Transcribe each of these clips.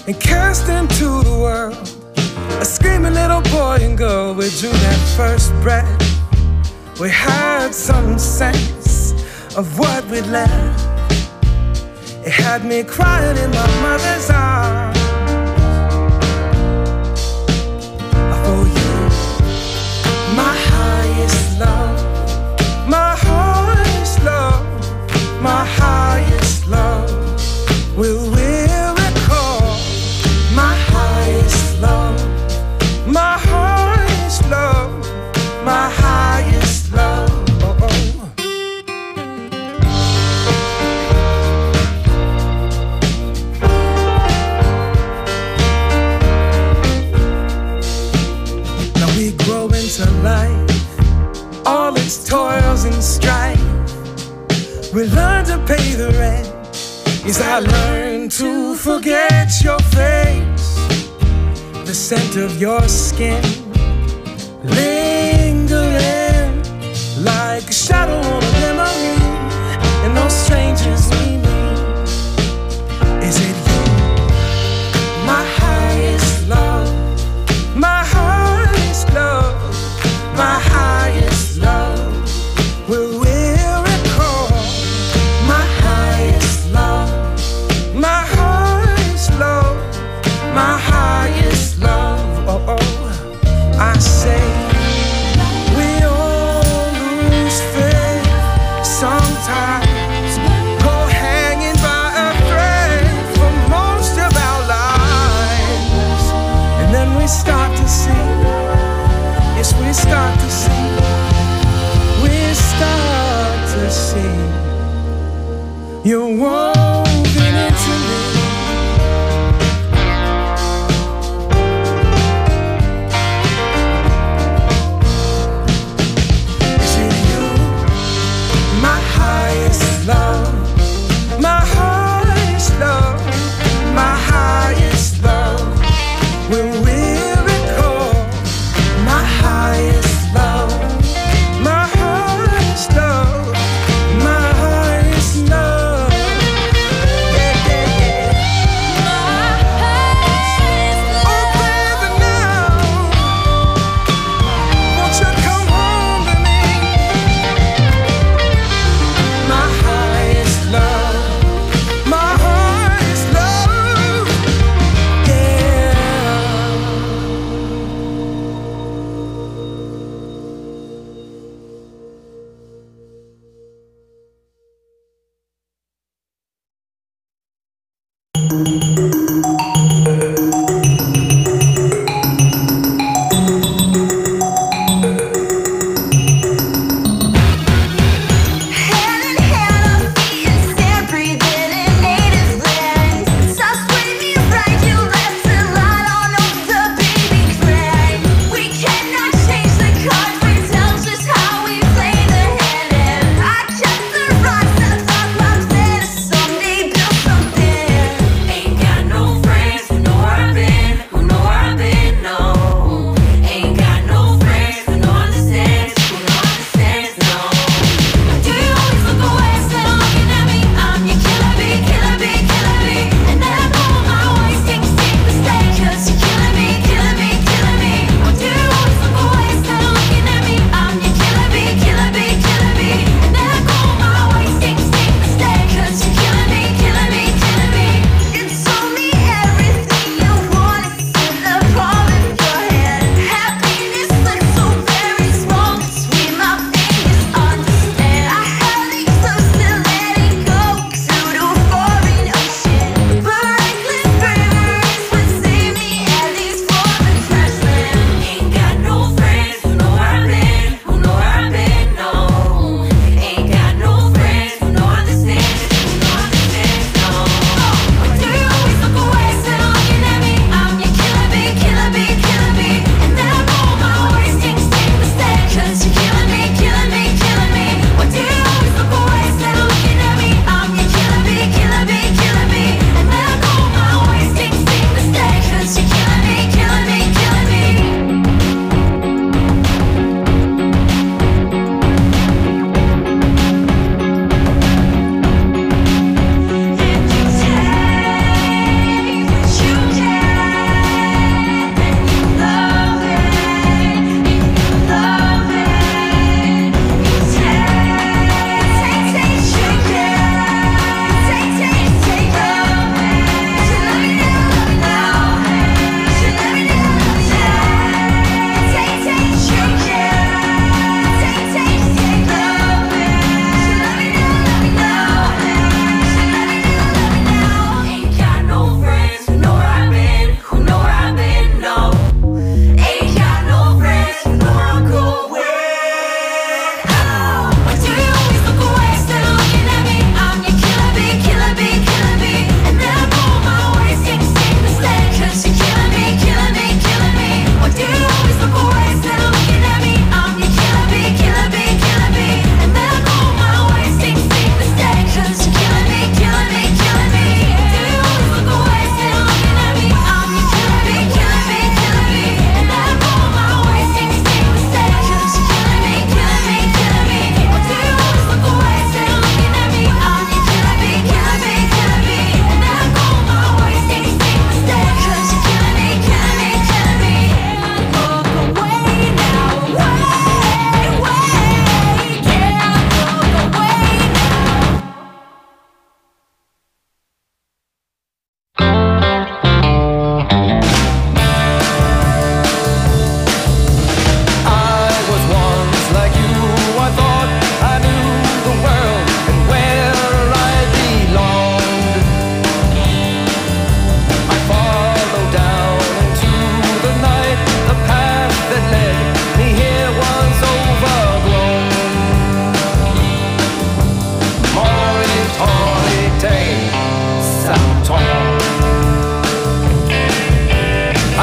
and cast into the world. A screaming little boy and girl, we drew that first breath. We had some sense of what we'd left. It had me crying in my mother's arms. For you, my highest love, my highest love, my highest love. Will recall my highest love, my highest love, my highest love. Now we grow into life, all its toils and strife. We learn to pay the rent. Yes, I learned to forget your face, the scent of your skin, lingering like a shadow on a memory, and those strangers we meet. Is it you, my highest love, my highest love, my highest love? Will we recall my highest love, my highest love, my highest love? Oh, oh, I say we all lose faith sometimes, go hanging by a thread for most of our lives, and then we start to see, yes, we start to see, we start to see you're woven into me. Is it you, my highest love, my highest love, my highest love? Will we recall my highest love, my highest love, my highest love?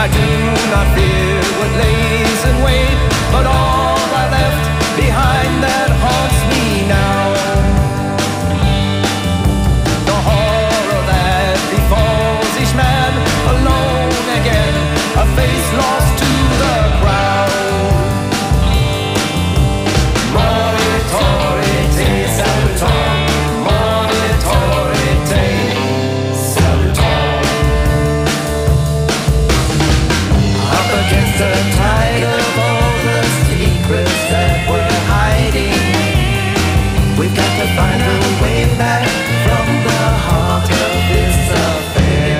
I do not fear what lays in wait, but all I left behind that haunts me now. The horror that befalls each man alone again, a face lost to the crowd. Moritore te saluton, moritore te saluton. Up against the tide of all the secrets that we're hiding, we've got to find a way back from the heart of this affair.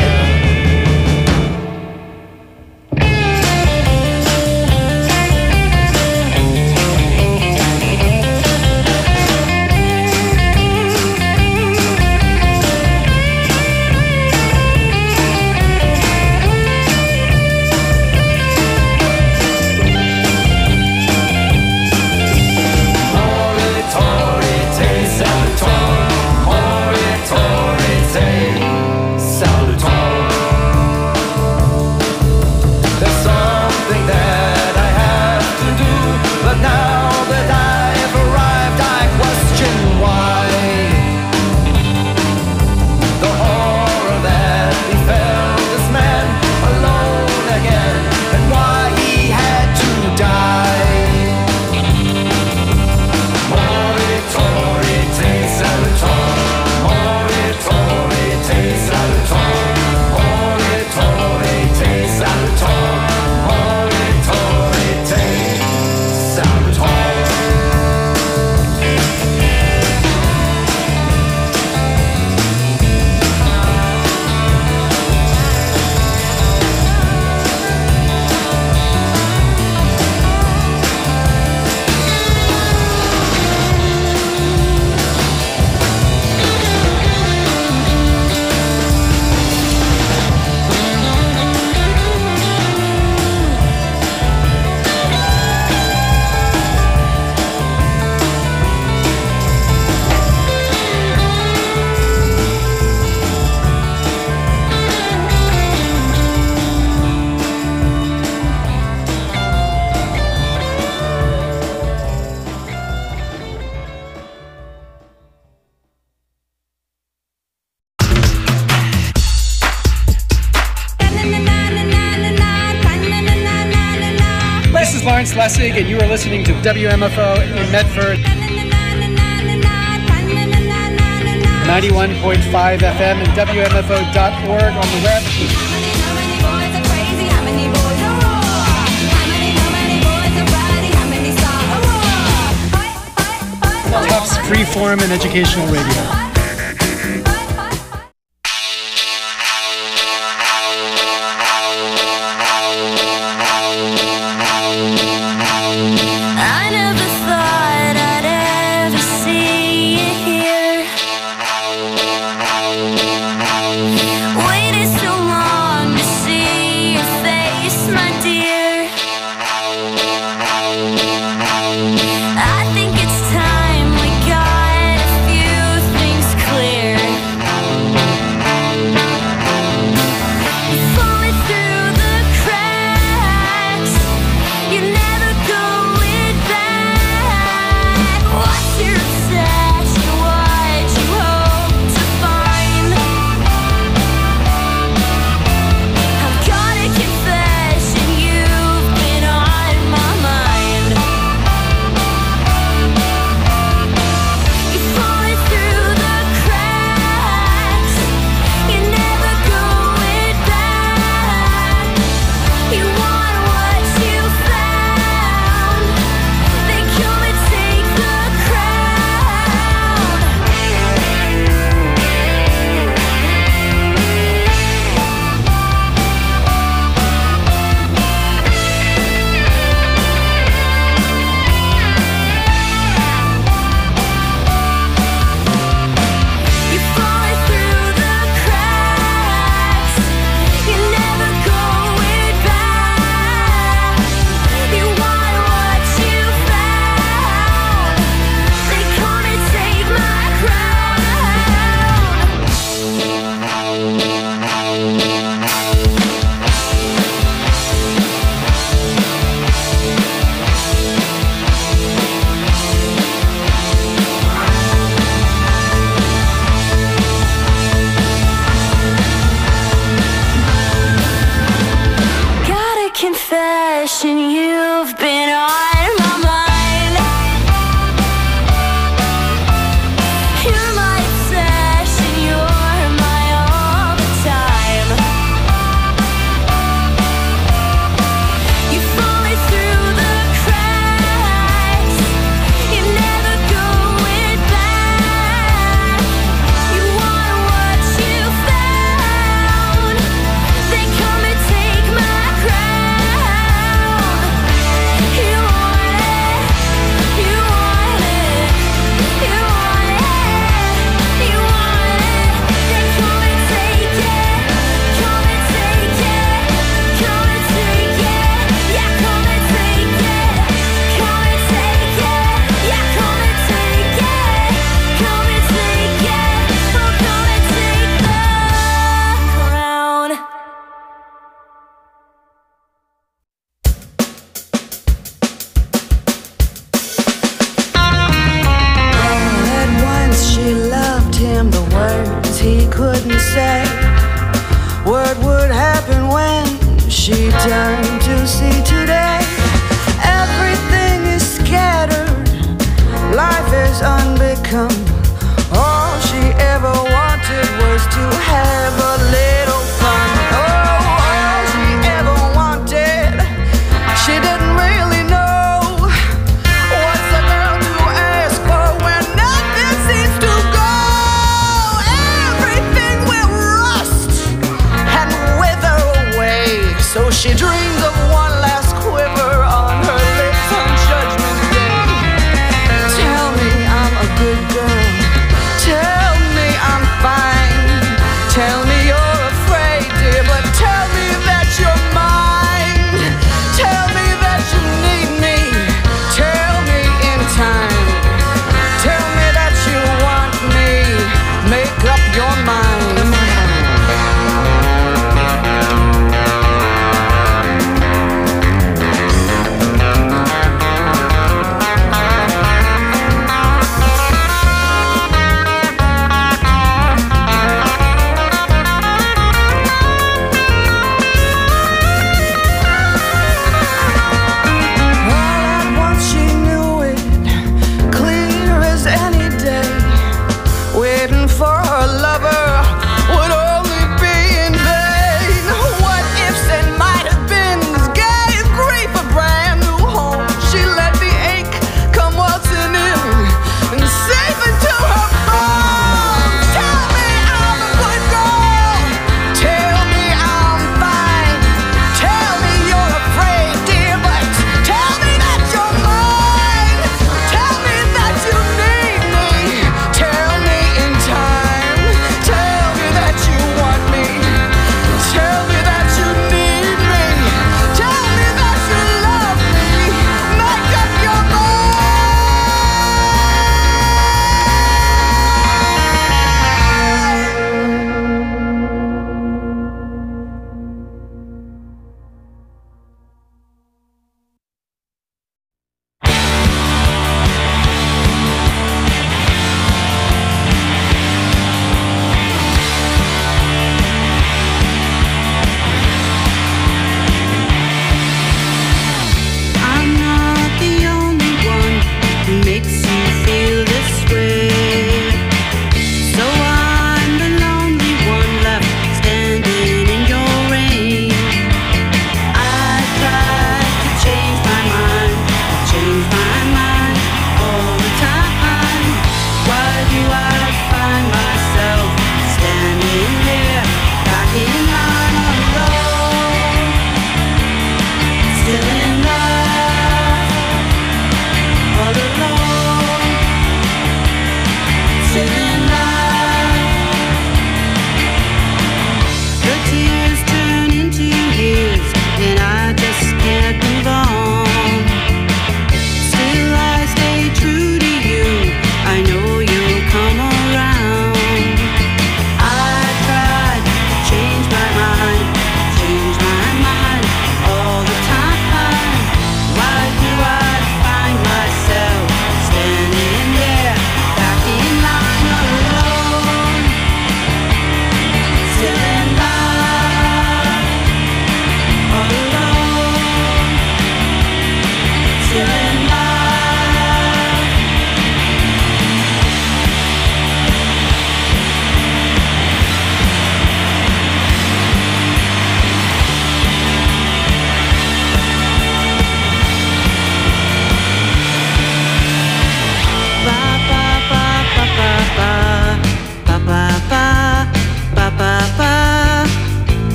Lessig, and you are listening to WMFO in Medford, 91.5 FM and WMFO.org on the web. Tufts Freeform and Educational Radio. I think it's time we got a few things obsession, you've been on my mind. You're my obsession, you're my all the time. You fall me through the cracks, you never going back. You want what you found, then come and take my crown. You want it, you want it, you want it, you want it, then come and take it, come and take it, come and take it, yeah, come and take it, come and take it, yeah, come and take it, come and take it, oh, come and take the crown. All at once she loved him, the words he couldn't say. What would happen when she turned to see today? Everything is scattered, life is unbecome. All she ever wanted was to have a little fun. Oh, all she ever wanted, she didn't really know. What's a girl to ask for when nothing seems to go? Everything will rust and wither away. So she dreams of one last quiver on her lips on Judgment Day. Tell me I'm a good girl. Tell me I'm fine. Tell me you're afraid, dear, but tell me that you're mine. Tell me that you need me. Tell me in time. Tell me that you want me. Make up your mind.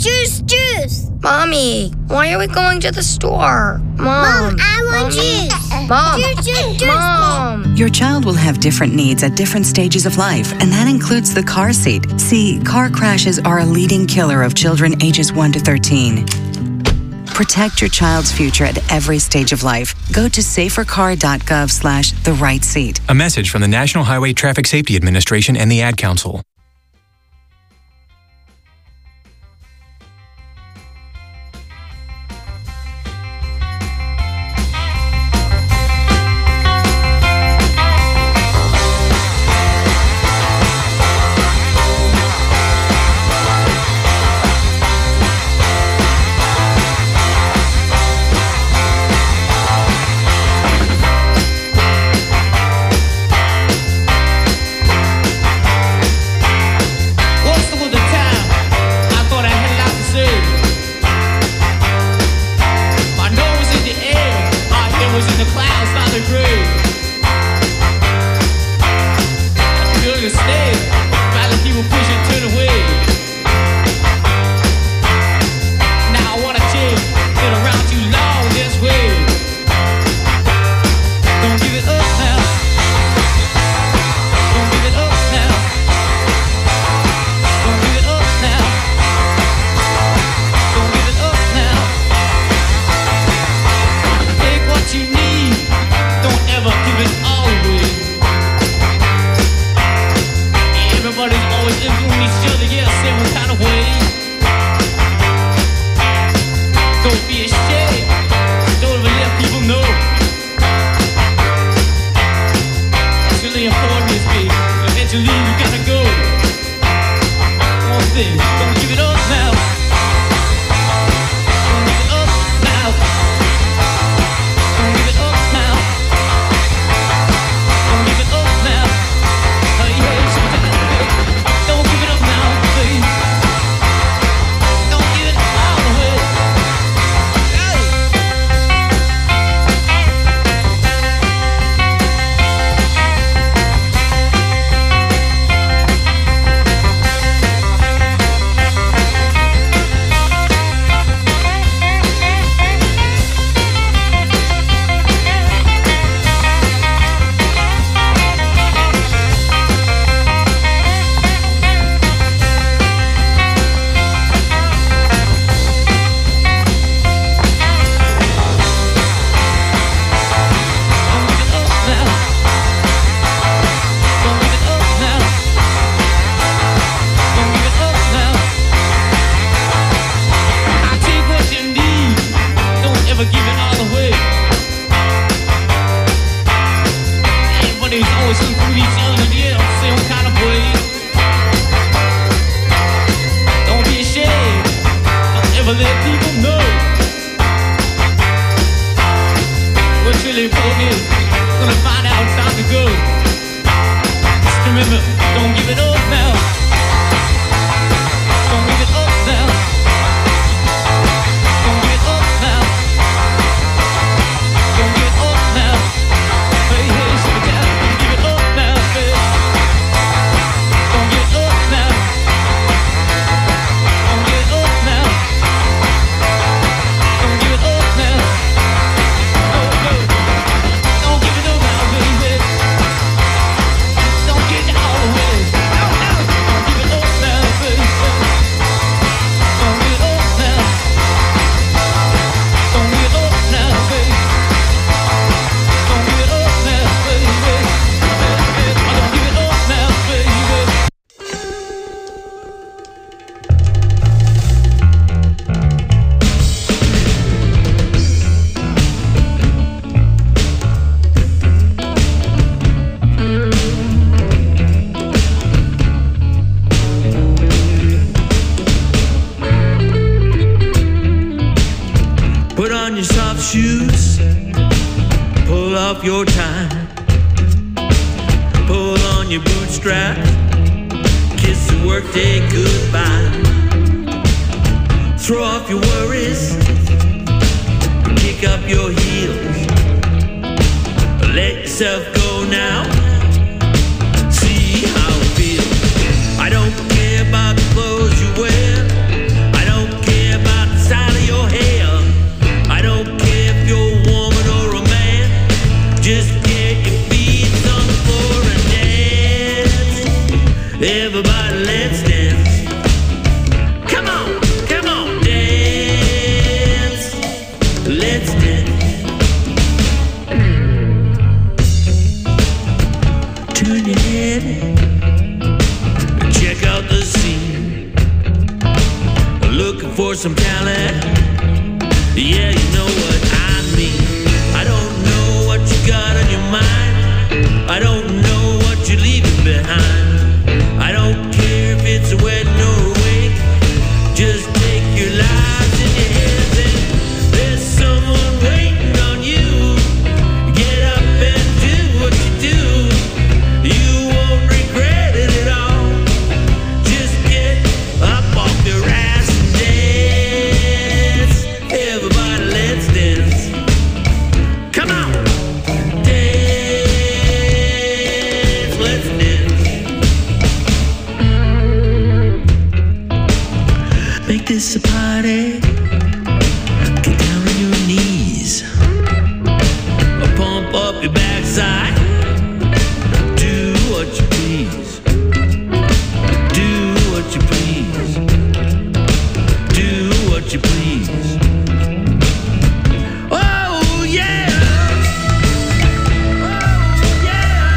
Juice. Mommy, why are we going to the store? Mom, I want juice. Mom, Juice. Mom. Your child will have different needs at different stages of life, and that includes the car seat. See, car crashes are a leading killer of children ages 1 to 13. Protect your child's future at every stage of life. Go to safercar.gov/the-right-seat. A message from the National Highway Traffic Safety Administration and the Ad Council. Shoes, pull off your tie, pull on your bootstrap, kiss the workday goodbye, throw off your worries, kick up your heels, let yourself go now, see how it feels. I don't care about the clothes you wear, I don't looking for some talent. Yeah, you know what I mean. I don't know what you got on your mind. I don't know what you're leaving behind. I don't care if it's a wedding or a wake. Just take your lives in your hands and there's someone waiting on you. Get up and do what you do. You won't regret it at all. Just get up off your ass and dance. Everybody, let's dance. Come on. Dance, let's dance. Make this a party. Get down on your knees. Pump up your backside. Do what you please. Do what you please. Do what you please. Oh yeah. Oh yeah.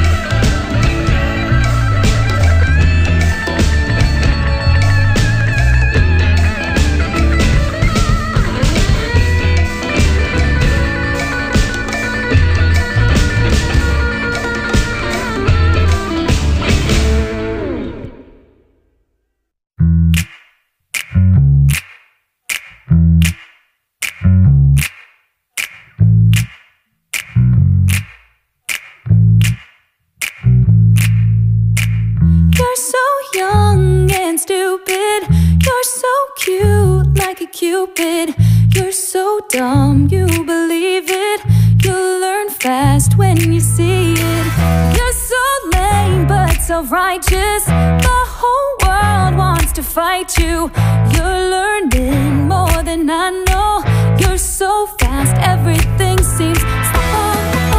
You're so young and stupid. You're so cute like a cupid. You're so dumb, you believe it. You'll learn fast when you see it. You're so lame but self-righteous. The whole world wants to fight you. You're learning more than I know. You're so fast, everything seems slow.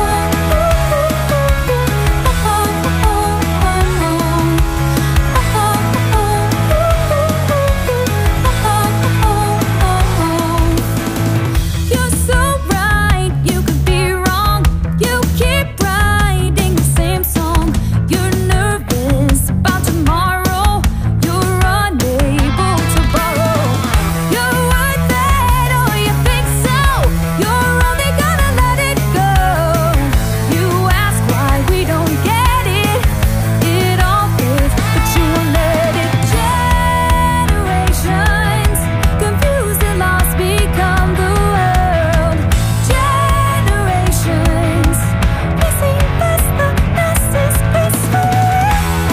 You're so right, you could be wrong. You keep writing the same song. You're nervous about tomorrow. You're unable to borrow. You're worth it, or you think so. You're only gonna let it go. You ask why we don't get it. It all fits, but you won't let it. Generations confused and lost become the world. Generations missing past the masses peacefully.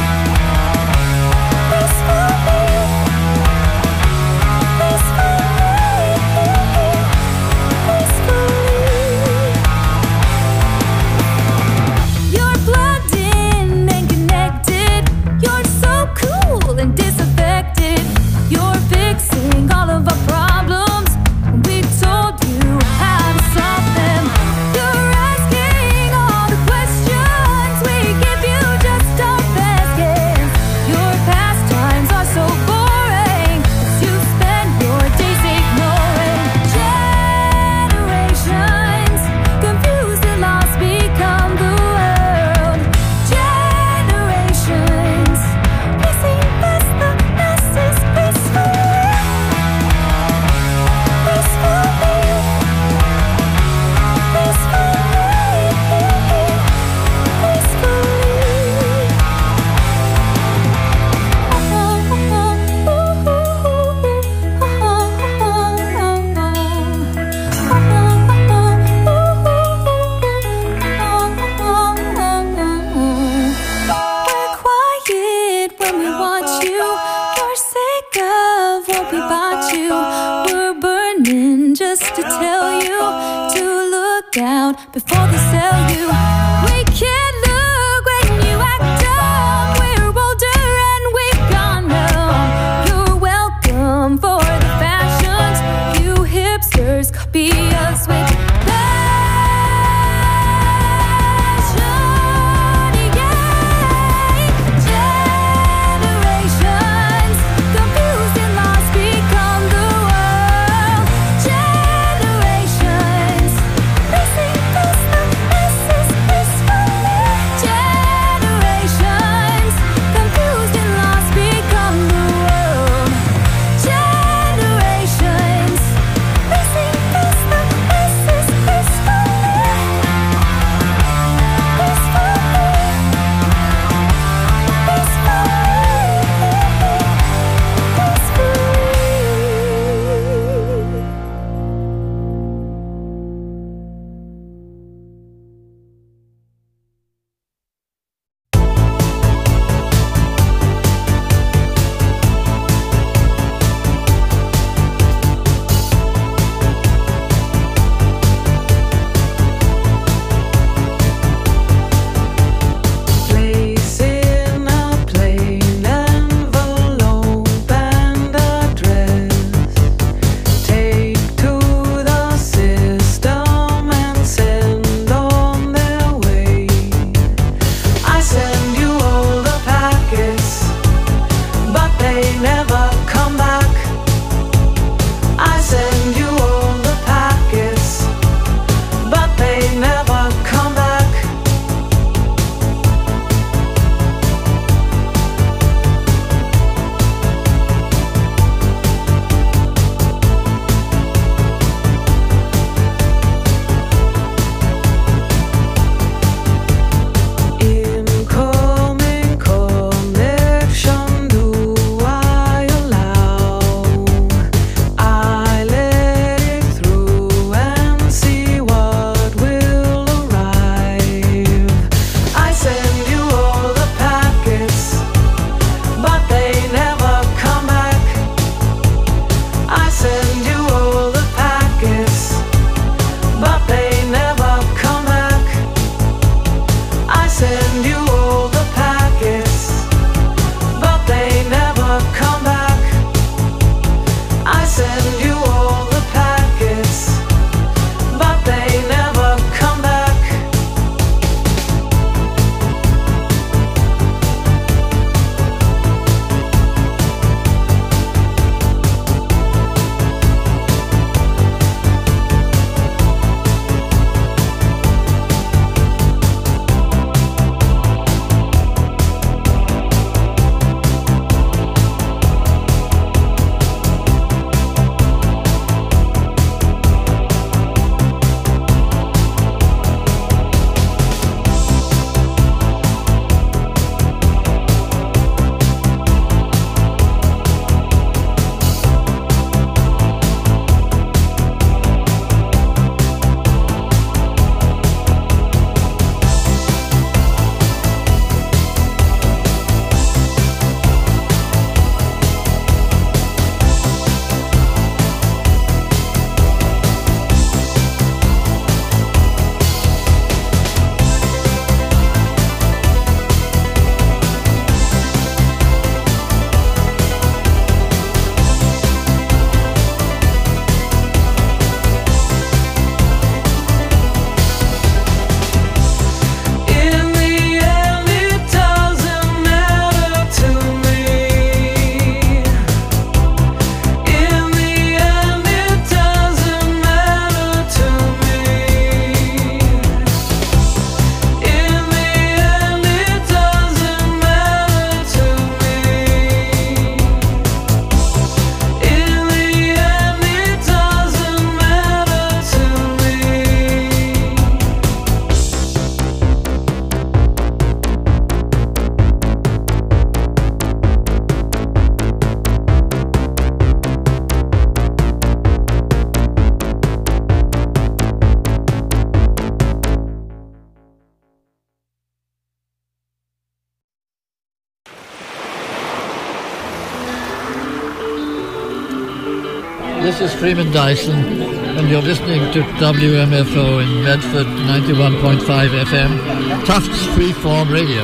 You're plugged in and connected. You're so cool and disaffected. You're fixing all of our problems. We told you how to solve them. You're asking all the questions. We give you just our best guess. Your pastimes are so boring. You spend your days ignoring. Generations confused and lost become the world. Generations missing past the masses peacefully. We're quiet when we watch you. Your sick of what we bought you. We're burning just to tell you to look out before they sell you. We can't look when you act dumb. We're older and we've gone numb. You're welcome for the fashions. You hipsters copy us with passion. Yeah. Generations confused and lost become the world. Generations missing past the masses peacefully. This is Freeman Dyson, and you're listening to WMFO in Medford, 91.5 FM, Tufts Freeform Radio.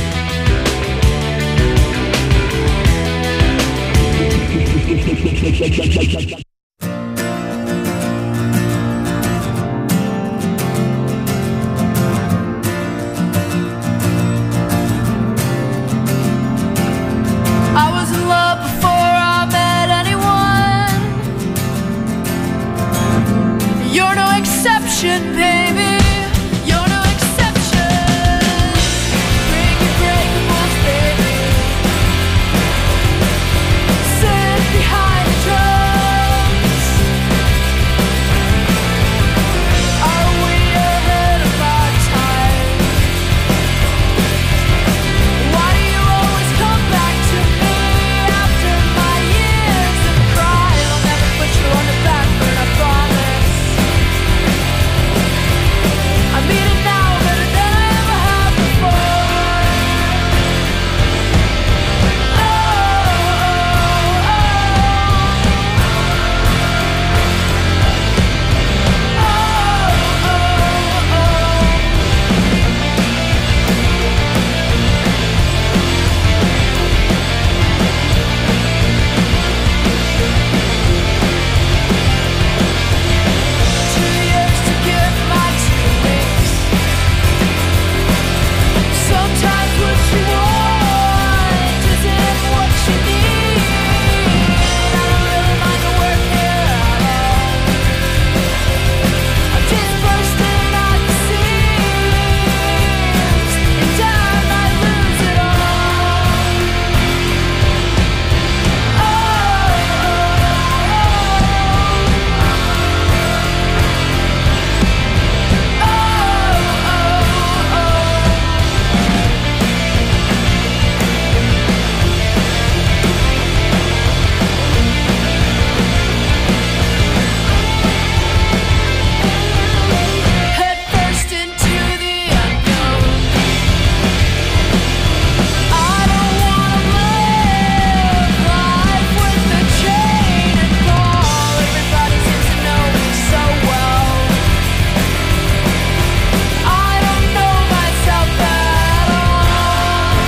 Baby, you're no exception. Break your breakables, baby. Sit behind the drums. Are we ahead of our time? Why do you always come back to me after my years of crying? I'll never put you on the back burner, I promise. I mean it now better than I ever have before. Oh, sometimes what you want isn't what you need. I don't really mind the work here at all. I'm just bursting at the seams, and I might lose it all. Head first into the unknown. I don't wanna live life with a chain and ball. Everybody seems to know me so well. I don't know myself at all.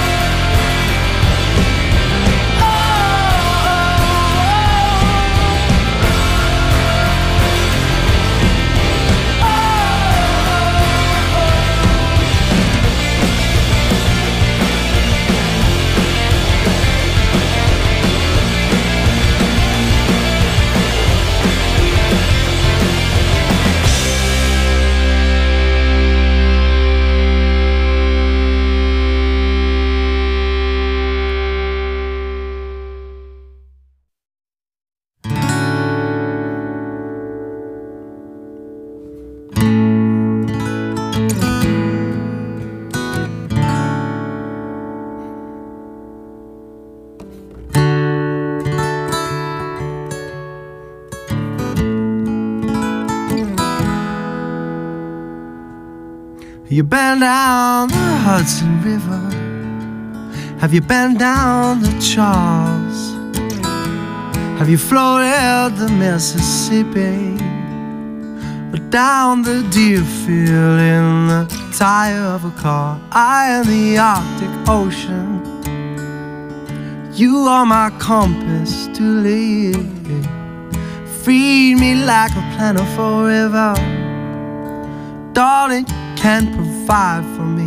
You been down the Hudson River? Have you been down the Charles? Have you floated the Mississippi? Or down the Deerfield in the tire of a car? I am the Arctic Ocean. You are my compass to live. Feed me like a plentiful river. Darling, can provide for me.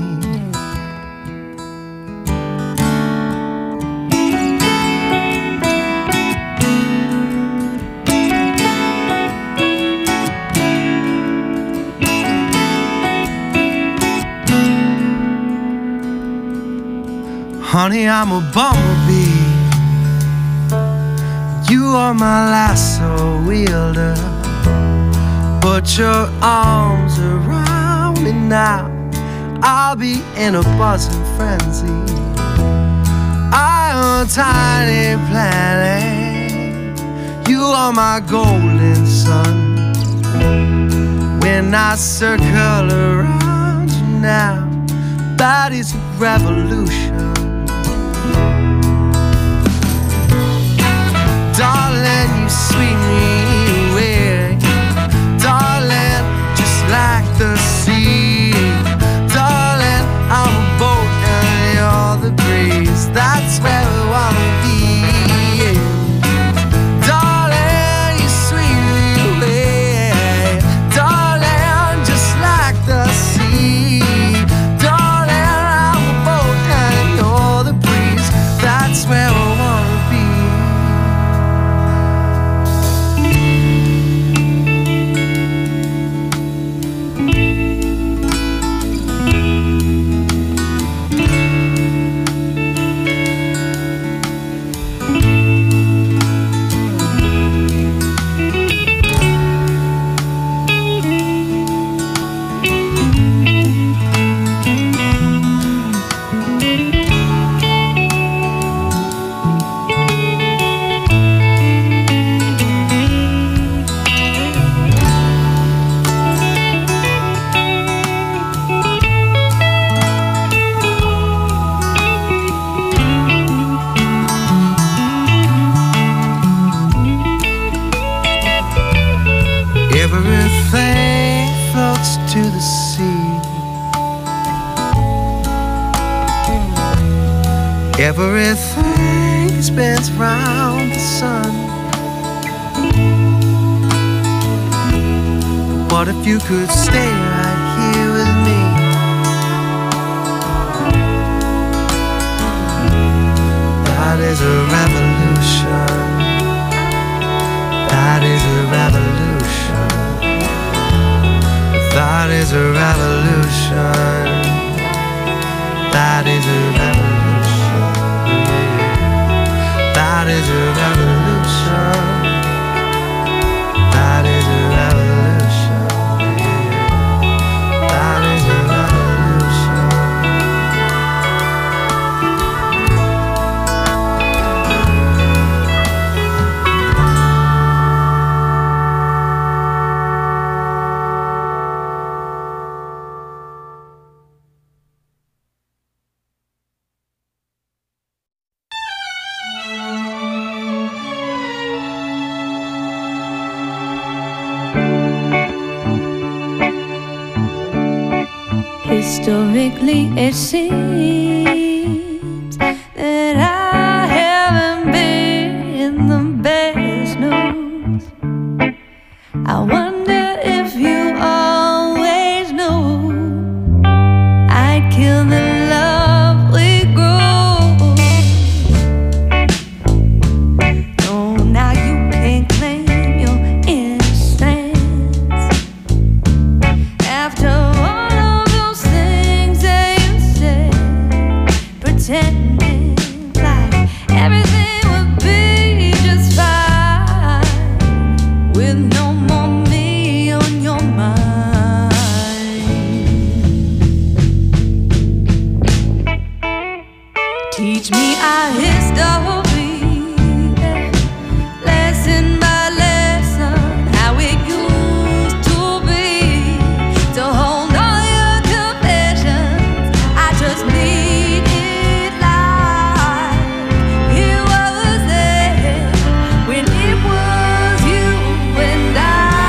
Honey, I'm a bumblebee. You are my lasso wielder. Put your arms around me now. I'll be in a buzzing frenzy. I am a tiny planet. You are my golden sun. When I circle around you now, that is a revolution. Darling, you sweet me Everything spins round the sun. What if you could stay right here with me? That is a revolution. That is a revolution. That is a revolution. That is a revolution. That is a revolution. That is a revolution. That is a revolution. Historically, it seems that I haven't been the best news. I wonder if you always knew I'd kill the love we grew. No, now you can't claim your innocence after pretending like everything would be just fine with no more me on your mind. Teach me our history, lesson by lesson, how it used to be, to hold all your confessions. I just need when it was you and I.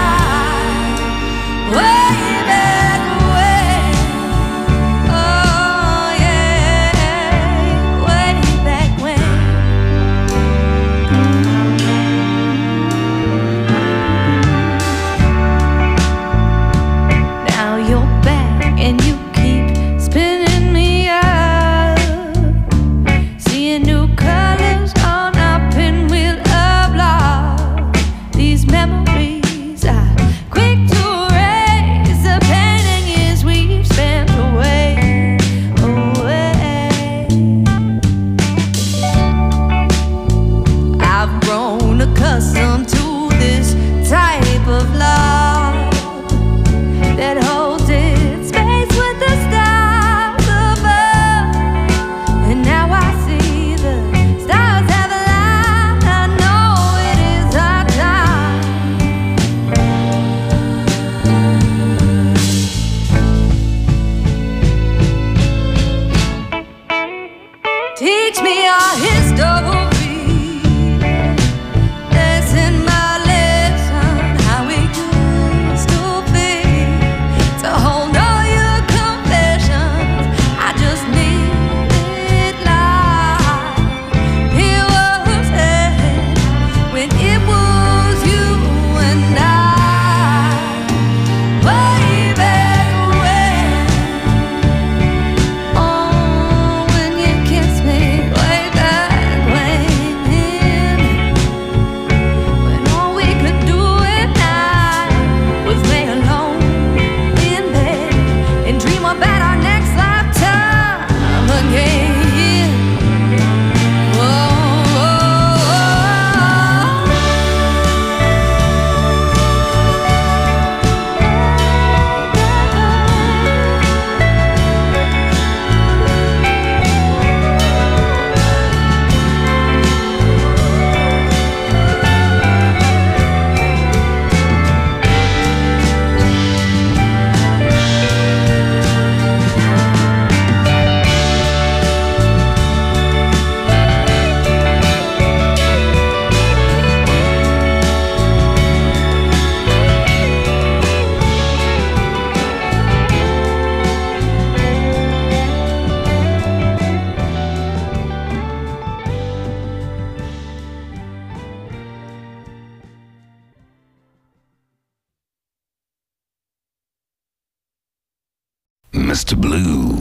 Mr. Blue.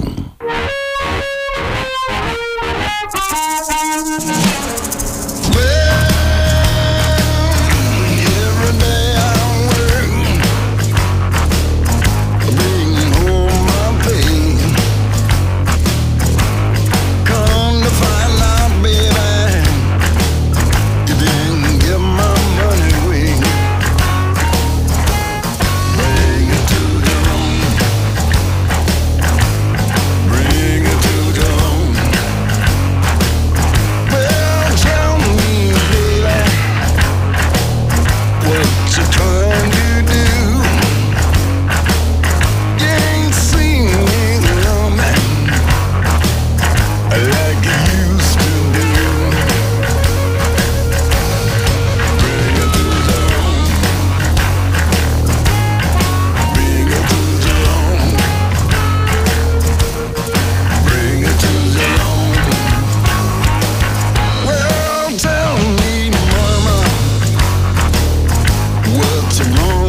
What's wrong?